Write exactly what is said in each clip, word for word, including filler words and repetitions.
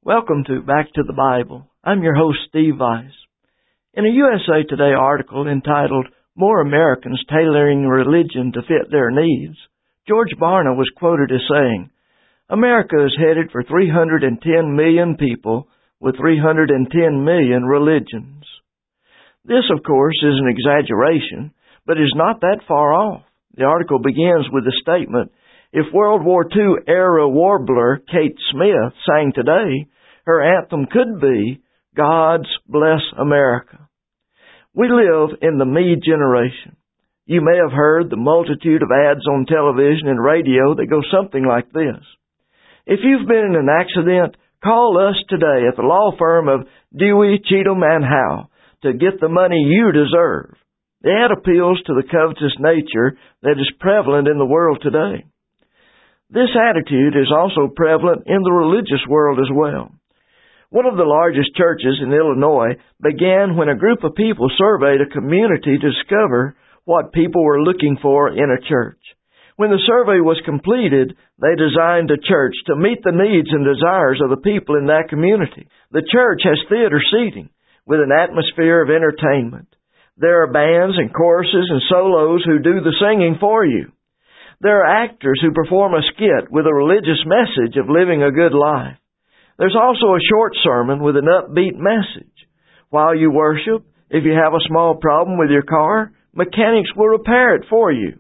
Welcome to Back to the Bible. I'm your host, Steve Weiss. In a U S A Today article entitled, More Americans Tailoring Religion to Fit Their Needs, George Barna was quoted as saying, America is headed for three hundred ten million people with three hundred ten million religions. This, of course, is an exaggeration, but is not that far off. The article begins with the statement, if World War Two era warbler Kate Smith sang today, her anthem could be, God's Bless America. We live in the me generation. You may have heard the multitude of ads on television and radio that go something like this. If you've been in an accident, call us today at the law firm of Dewey, Cheatham, and Howe to get the money you deserve. The ad appeals to the covetous nature that is prevalent in the world today. This attitude is also prevalent in the religious world as well. One of the largest churches in Illinois began when a group of people surveyed a community to discover what people were looking for in a church. When the survey was completed, they designed a church to meet the needs and desires of the people in that community. The church has theater seating with an atmosphere of entertainment. There are bands and choruses and solos who do the singing for you. There are actors who perform a skit with a religious message of living a good life. There's also a short sermon with an upbeat message. While you worship, if you have a small problem with your car, mechanics will repair it for you.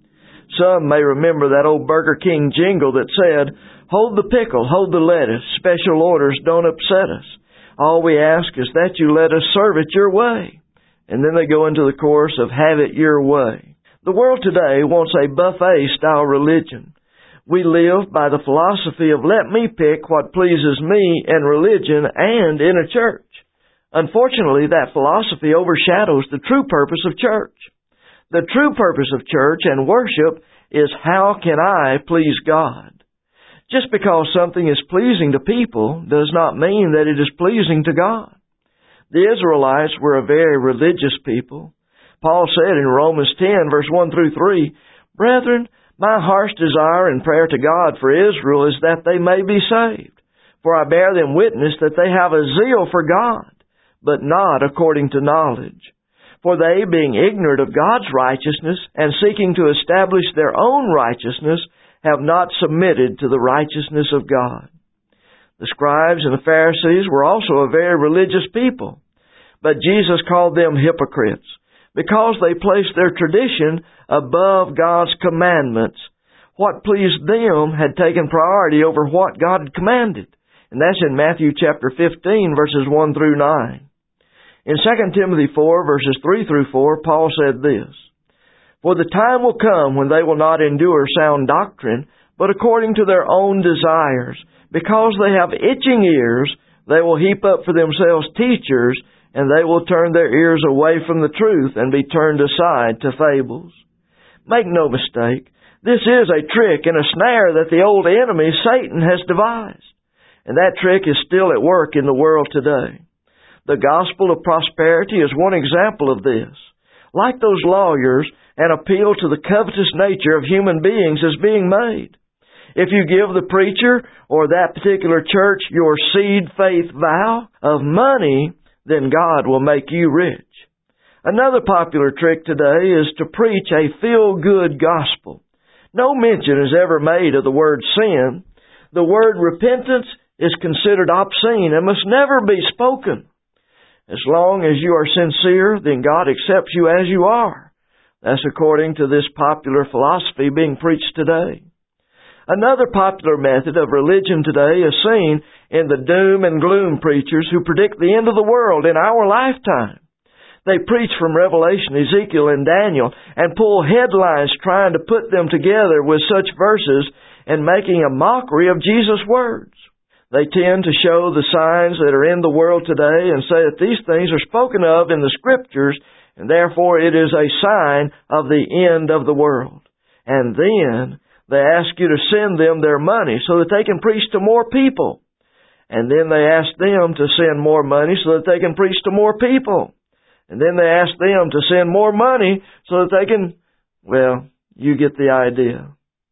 Some may remember that old Burger King jingle that said, hold the pickle, hold the lettuce, special orders don't upset us. All we ask is that you let us serve it your way. And then they go into the chorus of have it your way. The world today wants a buffet-style religion. We live by the philosophy of let me pick what pleases me in religion and in a church. Unfortunately, that philosophy overshadows the true purpose of church. The true purpose of church and worship is how can I please God? Just because something is pleasing to people does not mean that it is pleasing to God. The Israelites were a very religious people. Paul said in Romans ten, verse one through three, Brethren, my heart's desire and prayer to God for Israel is that they may be saved. For I bear them witness that they have a zeal for God, but not according to knowledge. For they, being ignorant of God's righteousness and seeking to establish their own righteousness, have not submitted to the righteousness of God. The scribes and the Pharisees were also a very religious people, but Jesus called them hypocrites, because they placed their tradition above God's commandments. What pleased them had taken priority over what God had commanded. And that's in Matthew chapter fifteen, verses one through nine. In Second Timothy four, verses three through four, Paul said this, For the time will come when they will not endure sound doctrine, but according to their own desires. Because they have itching ears, they will heap up for themselves teachers, and they will turn their ears away from the truth and be turned aside to fables. Make no mistake, this is a trick and a snare that the old enemy, Satan, has devised. And that trick is still at work in the world today. The gospel of prosperity is one example of this. Like those lawyers, an appeal to the covetous nature of human beings is being made. If you give the preacher or that particular church your seed faith vow of money, then God will make you rich. Another popular trick today is to preach a feel-good gospel. No mention is ever made of the word sin. The word repentance is considered obscene and must never be spoken. As long as you are sincere, then God accepts you as you are. That's according to this popular philosophy being preached today. Another popular method of religion today is seen in the doom and gloom preachers who predict the end of the world in our lifetime. They preach from Revelation, Ezekiel, and Daniel and pull headlines trying to put them together with such verses and making a mockery of Jesus' words. They tend to show the signs that are in the world today and say that these things are spoken of in the Scriptures and therefore it is a sign of the end of the world. And then they ask you to send them their money so that they can preach to more people. And then they ask them to send more money so that they can preach to more people. And then they ask them to send more money so that they can, well, you get the idea.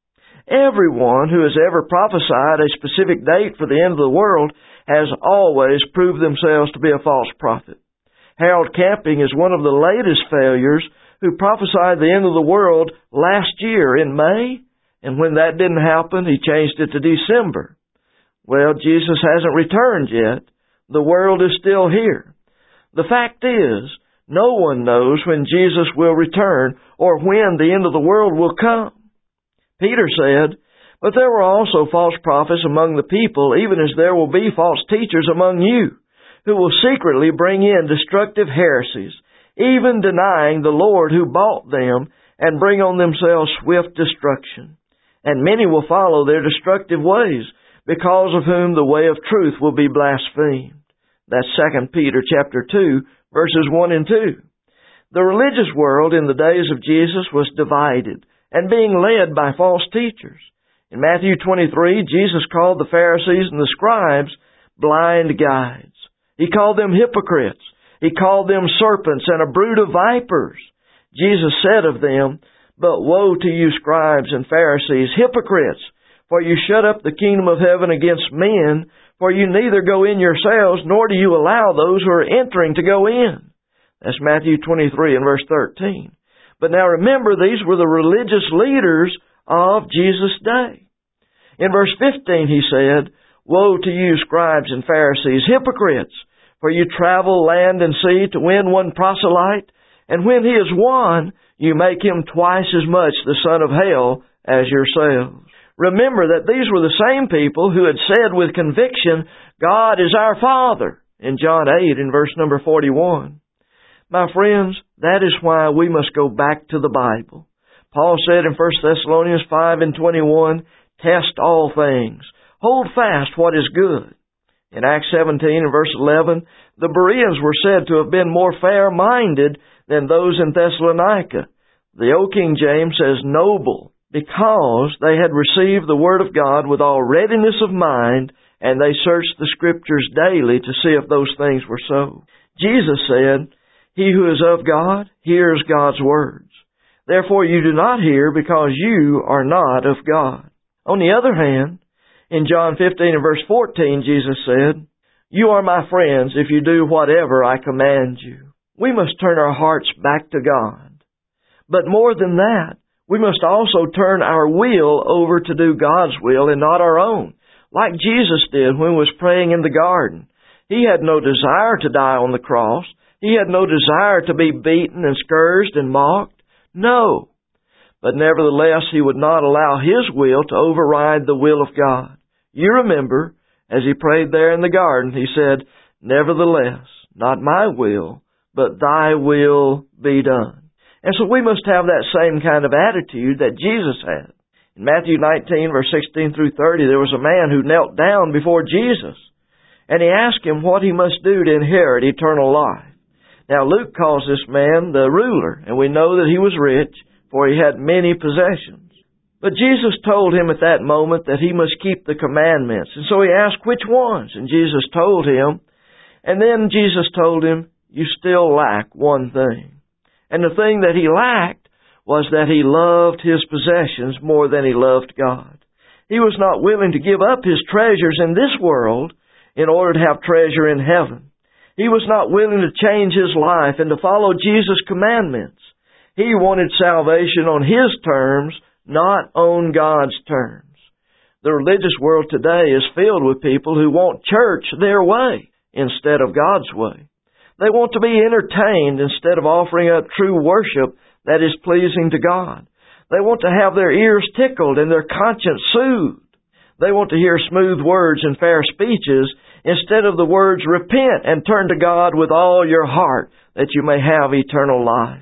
Everyone who has ever prophesied a specific date for the end of the world has always proved themselves to be a false prophet. Harold Camping is one of the latest failures who prophesied the end of the world last year in May, and when that didn't happen, he changed it to December. Well, Jesus hasn't returned yet. The world is still here. The fact is, no one knows when Jesus will return or when the end of the world will come. Peter said, "But there were also false prophets among the people, even as there will be false teachers among you, who will secretly bring in destructive heresies, even denying the Lord who bought them, and bring on themselves swift destruction. And many will follow their destructive ways, because of whom the way of truth will be blasphemed." That's Second Peter chapter two, verses one and two. The religious world in the days of Jesus was divided and being led by false teachers. In Matthew twenty-three, Jesus called the Pharisees and the scribes blind guides. He called them hypocrites. He called them serpents and a brood of vipers. Jesus said of them, "But woe to you, scribes and Pharisees, hypocrites! For you shut up the kingdom of heaven against men, for you neither go in yourselves, nor do you allow those who are entering to go in." That's Matthew twenty-three and verse thirteen. But now remember, these were the religious leaders of Jesus' day. In verse fifteen he said, "Woe to you, scribes and Pharisees, hypocrites! For you travel land and sea to win one proselyte, and when he is won, you make him twice as much the son of hell as yourselves." Remember that these were the same people who had said with conviction, "God is our Father," in John eight in verse number forty-one. My friends, that is why we must go back to the Bible. Paul said in First Thessalonians five and twenty-one, "Test all things. Hold fast what is good." In Acts seventeen and verse eleven, the Bereans were said to have been more fair-minded than those in Thessalonica. The Old King James says noble, because they had received the Word of God with all readiness of mind, and they searched the Scriptures daily to see if those things were so. Jesus said, "He who is of God hears God's words. Therefore you do not hear, because you are not of God." On the other hand, in John fifteen and verse fourteen, Jesus said, "You are my friends if you do whatever I command you." We must turn our hearts back to God. But more than that, we must also turn our will over to do God's will and not our own, like Jesus did when he was praying in the garden. He had no desire to die on the cross. He had no desire to be beaten and scourged and mocked. No. But nevertheless, he would not allow his will to override the will of God. You remember, as he prayed there in the garden, he said, "Nevertheless, not my will, but thy will be done." And so we must have that same kind of attitude that Jesus had. In Matthew nineteen, verse sixteen through thirty, there was a man who knelt down before Jesus, and he asked him what he must do to inherit eternal life. Now Luke calls this man the ruler, and we know that he was rich, for he had many possessions. But Jesus told him at that moment that he must keep the commandments. And so he asked which ones, and Jesus told him. And then Jesus told him, "You still lack one thing." And the thing that he lacked was that he loved his possessions more than he loved God. He was not willing to give up his treasures in this world in order to have treasure in heaven. He was not willing to change his life and to follow Jesus' commandments. He wanted salvation on his terms, not on God's terms. The religious world today is filled with people who want church their way instead of God's way. They want to be entertained instead of offering up true worship that is pleasing to God. They want to have their ears tickled and their conscience soothed. They want to hear smooth words and fair speeches instead of the words, "Repent and turn to God with all your heart that you may have eternal life."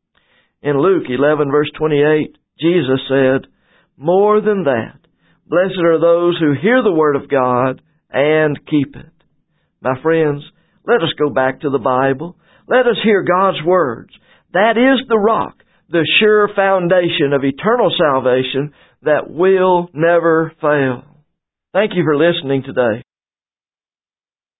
In Luke eleven verse twenty-eight, Jesus said, "More than that, blessed are those who hear the word of God and keep it." My friends, let us go back to the Bible. Let us hear God's words. That is the rock, the sure foundation of eternal salvation that will never fail. Thank you for listening today.